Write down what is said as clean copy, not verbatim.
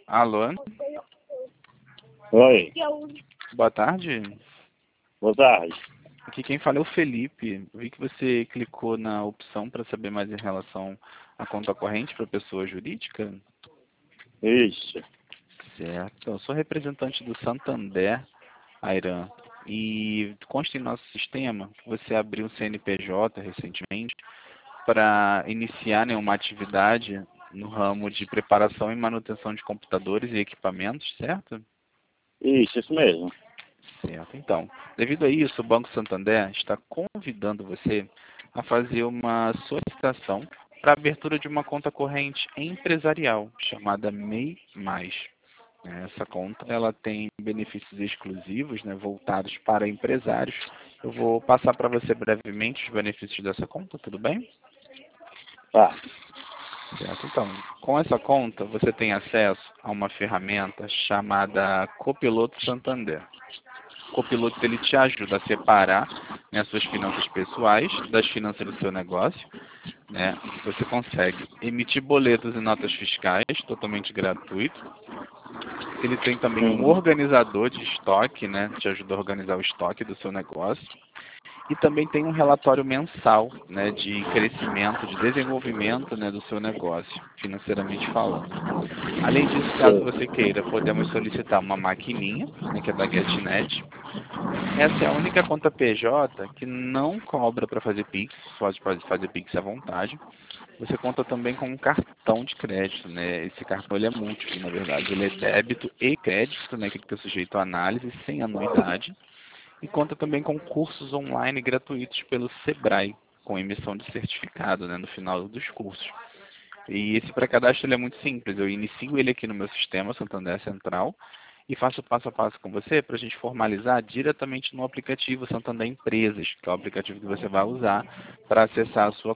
Alô? Oi, Boa tarde. boa tarde. Aqui quem fala é o Felipe. Eu vi que você clicou na opção para saber mais em relação à conta corrente para pessoa jurídica. Isso. Certo. Eu sou representante do Santander, Airan. E consta em nosso sistema que você abriu um CNPJ recentemente para iniciar, né, uma atividade no ramo de preparação e manutenção de computadores e equipamentos, certo? Isso mesmo. Certo. Então, devido a isso, o Banco Santander está convidando você a fazer uma solicitação para a abertura de uma conta corrente empresarial chamada MEI+. Essa conta ela tem benefícios exclusivos, né, voltados para empresários. Eu vou passar para você brevemente os benefícios dessa conta, tudo bem? Tá. Certo. Então, com essa conta você tem acesso a uma ferramenta chamada Copiloto Santander. O Copiloto ele te ajuda a separar, né, suas finanças pessoais das finanças do seu negócio, né? Você consegue emitir boletos e notas fiscais totalmente gratuito. Ele tem também um Uhum. organizador de estoque, né? Te ajuda a organizar o estoque do seu negócio. E também tem um relatório mensal, né, de crescimento, de desenvolvimento, né, do seu negócio, financeiramente falando. Além disso, caso você queira, podemos solicitar uma maquininha, né, que é da GetNet. Essa é a única conta PJ que não cobra para fazer Pix, pode fazer Pix à vontade. Você conta também com um cartão de crédito, né? Esse cartão ele é múltiplo, na verdade. Ele é débito e crédito, né, que fica sujeito à análise sem anuidade. E conta também com cursos online gratuitos pelo Sebrae, com emissão de certificado, né, no final dos cursos. E esse pré-cadastro ele é muito simples. Eu inicio ele aqui no meu sistema Santander Central e faço passo a passo com você para a gente formalizar diretamente no aplicativo Santander Empresas, que é o aplicativo que você vai usar para acessar a sua